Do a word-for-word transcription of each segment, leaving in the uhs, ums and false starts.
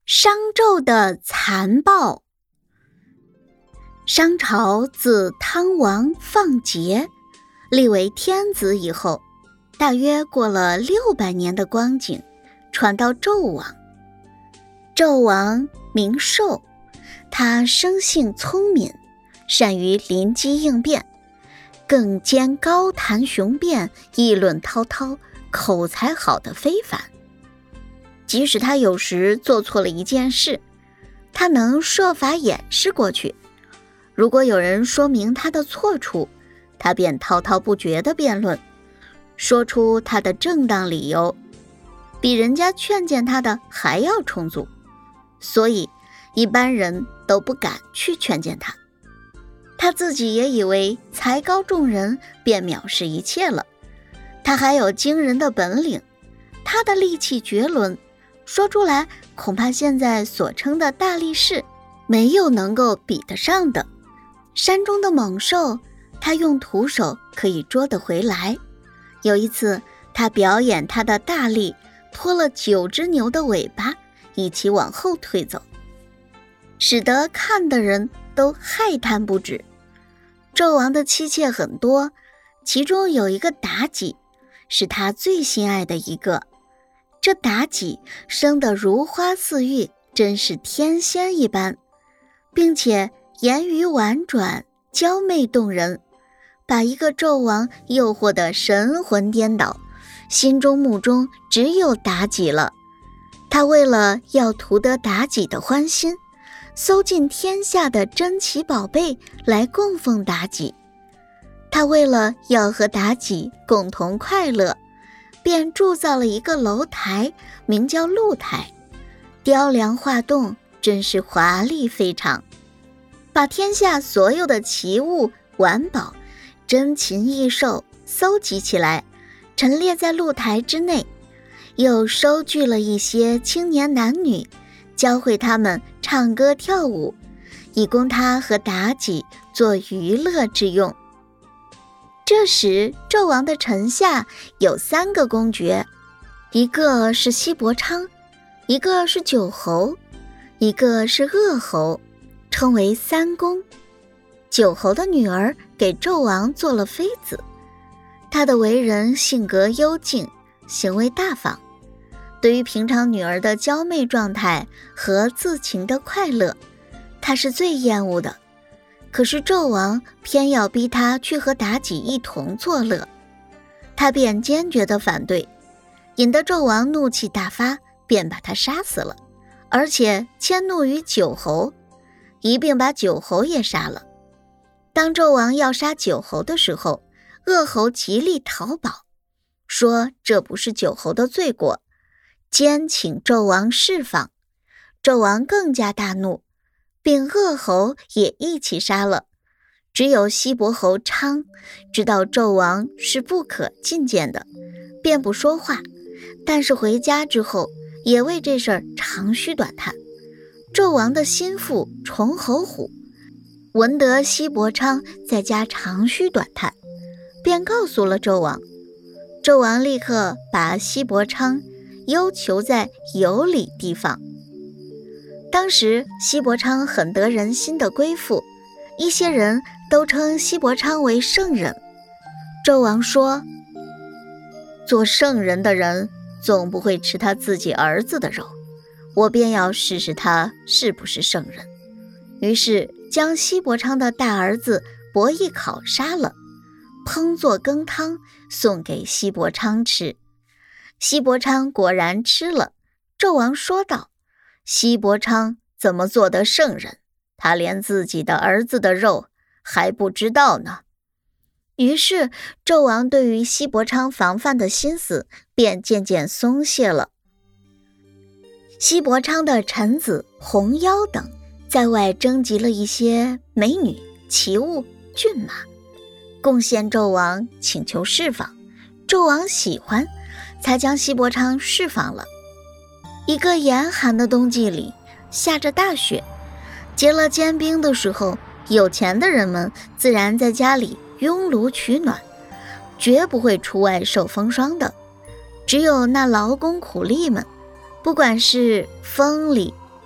商纣的残暴。商朝自汤王放桀立为天子以后，大约过了六百年的光景，传到纣王。纣王名寿，他生性聪明，善于临机应变，更兼高谈雄辩，议论滔滔，口才好得非凡。即使他有时做错了一件事，他能设法掩饰过去。如果有人说明他的错处，他便滔滔不绝地辩论，说出他的正当理由，比人家劝谏他的还要充足，所以一般人都不敢去劝谏他。他自己也以为才高众人，便藐视一切了。他还有惊人的本领，他的力气绝伦，说出来恐怕现在所称的大力士没有能够比得上的。山中的猛兽，他用徒手可以捉得回来。有一次他表演他的大力，拖了九只牛的尾巴一起往后退走，使得看的人都骇叹不止。纣王的妻妾很多，其中有一个妲己，是他最心爱的一个。这妲己生得如花似玉，真是天仙一般，并且言语婉转，娇媚动人，把一个纣王诱惑得神魂颠倒，心中目中只有妲己了。他为了要图得妲己的欢心，搜尽天下的珍奇宝贝来供奉妲己。他为了要和妲己共同快乐，便铸造了一个楼台，名叫露台，雕梁画栋，真是华丽非常，把天下所有的奇物玩宝、珍禽异兽搜集起来，陈列在露台之内，又收聚了一些青年男女，教会他们唱歌跳舞，以供他和妲己做娱乐之用。这时纣王的臣下有三个公爵，一个是西伯昌，一个是九侯，一个是鄂侯，称为三公。九侯的女儿给纣王做了妃子，她的为人性格幽静，行为大方，对于平常女儿的娇媚状态和自情的快乐，她是最厌恶的。可是纣王偏要逼他去和妲己一同作乐，他便坚决地反对，引得纣王怒气大发，便把他杀死了，而且迁怒于九侯，一并把九侯也杀了。当纣王要杀九侯的时候，鄂侯极力讨保，说这不是九侯的罪过，兼请纣王释放。纣王更加大怒，并鄂侯也一起杀了。只有西伯侯昌知道纣王是不可进谏的，便不说话，但是回家之后也为这事儿长吁短叹。纣王的心腹崇侯虎闻得西伯昌在家长吁短叹，便告诉了纣王。纣王立刻把西伯昌幽囚在有里地方。当时西伯昌很得人心的归附，一些人都称西伯昌为圣人。纣王说，做圣人的人总不会吃他自己儿子的肉，我便要试试他是不是圣人。于是将西伯昌的大儿子伯邑考杀了，烹作羹汤送给西伯昌吃。西伯昌果然吃了。纣王说道，西伯昌怎么做得圣人？他连自己的儿子的肉还不知道呢。于是纣王对于西伯昌防范的心思便渐渐松懈了。西伯昌的臣子红妖等在外征集了一些美女、奇物、骏马，贡献纣王，请求释放。纣王喜欢，才将西伯昌释放了。一个严寒的冬季里，下着大雪，结了坚冰的时候，有钱的人们自然在家里拥炉取暖，绝不会出外受风霜的。只有那劳工苦力们，不管是风里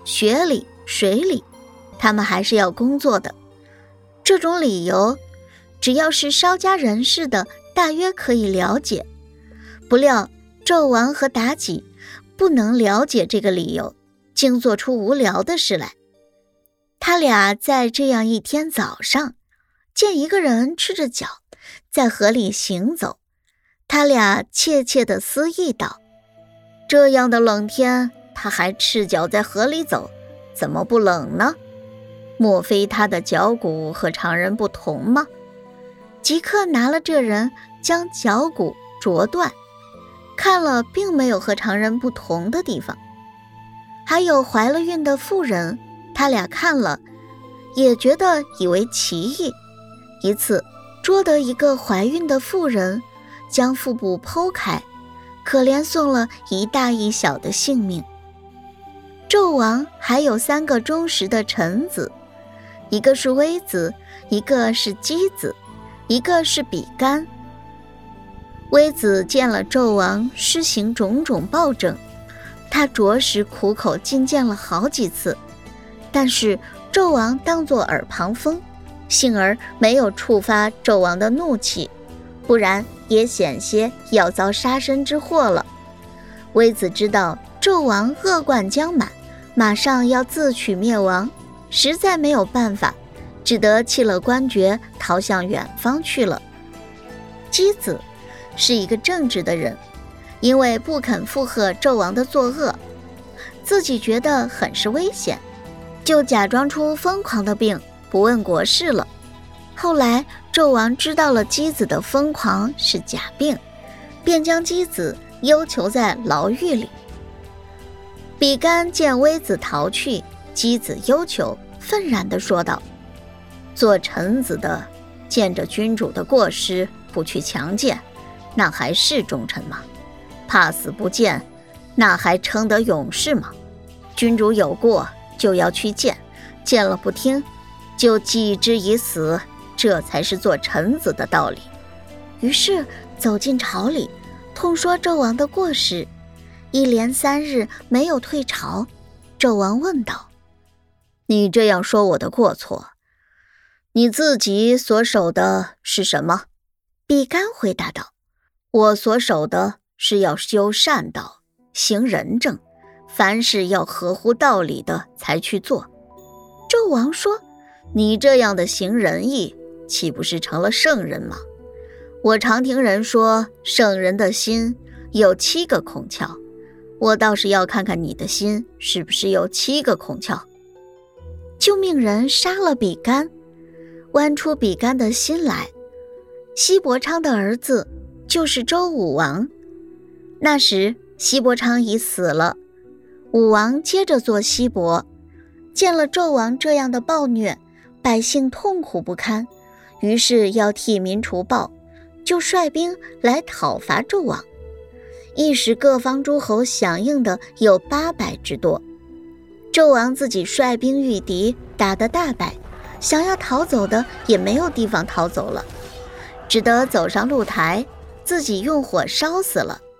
雪里、水里，他们还是要工作的。这种理由，只要是稍加人事的，大约可以了解。不料纣王和妲己不能了解这个理由，竟做出无聊的事来。他俩在这样一天早上，见一个人赤着脚在河里行走，他俩窃窃地思议道：这样的冷天，他还赤脚在河里走，怎么不冷呢？莫非他的脚骨和常人不同吗？即刻拿了这人，将脚骨啄断，看了并没有和常人不同的地方。还有怀了孕的妇人，他俩看了也觉得以为奇异。一次捉得一个怀孕的妇人，将腹部剖开，可怜送了一大一小的性命。纣王还有三个忠实的臣子，一个是微子，一个是箕子，一个是比干。微子见了纣王施行种种暴政，他着实苦口进谏了好几次，但是纣王当作耳旁风，幸而没有触发纣王的怒气，不然也险些要遭杀身之祸了。微子知道纣王恶贯将满，马上要自取灭亡，实在没有办法，只得弃了官爵，逃向远方去了。箕子是一个正直的人，因为不肯附和纣王的作恶，自己觉得很是危险，就假装出疯狂的病，不问国事了。后来纣王知道了箕子的疯狂是假病，便将箕子幽囚在牢狱里。比干见微子逃去，箕子忧求，愤然地说道：做臣子的见着君主的过失不去强谏，那还是忠臣吗？怕死不谏，那还称得勇士吗？君主有过就要去谏，谏了不听就记之以死，这才是做臣子的道理。于是走进朝里，痛说纣王的过失，一连三日没有退朝。纣王问道：你这样说我的过错，你自己所守的是什么？比干回答道：我所守的是要修善道，行仁政，凡事要合乎道理的才去做。纣王说：你这样的行仁义，岂不是成了圣人吗？我常听人说，圣人的心有七个孔窍，我倒是要看看你的心是不是有七个孔窍。就命人杀了比干，剜出比干的心来。西伯昌的儿子就是周武王。那时西伯昌已死了，武王接着做西伯，见了纣王这样的暴虐，百姓痛苦不堪，于是要替民除暴，就率兵来讨伐纣王。一时各方诸侯响应的有八百之多。纣王自己率兵御敌，打得大败，想要逃走的也没有地方逃走了，只得走上露台，自己用火烧死了。